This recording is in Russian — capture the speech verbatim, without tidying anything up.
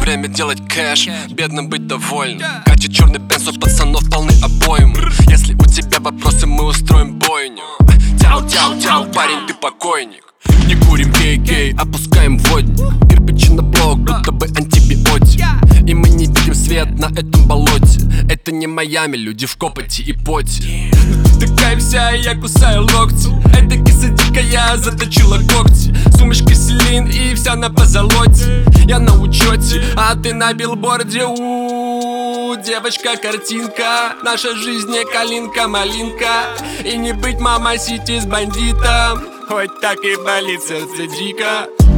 время делать кэш, бедным быть довольным. Катит черный бенз, у пацанов полны обоим. Если у тебя вопросы, мы устроим бойню. Тяу-тяу-тяу, парень, ты покойник. Не курим гей-гей, опускаем водник. Кирпичи на блок, будто бы антибиотик. И мы не видим свет на этом болоте. Это не Майами, люди в копоти и поте. Ты такая вся, я кусаю локти. Эта киса дикая заточила когти. Сумочка Селин и вся на позолоте. Я на учете, а ты на билборде. У-у-у, девочка картинка. Наша жизнь не калинка-малинка. И не быть мама сити с бандитом. Хоть так и болит сердце дико.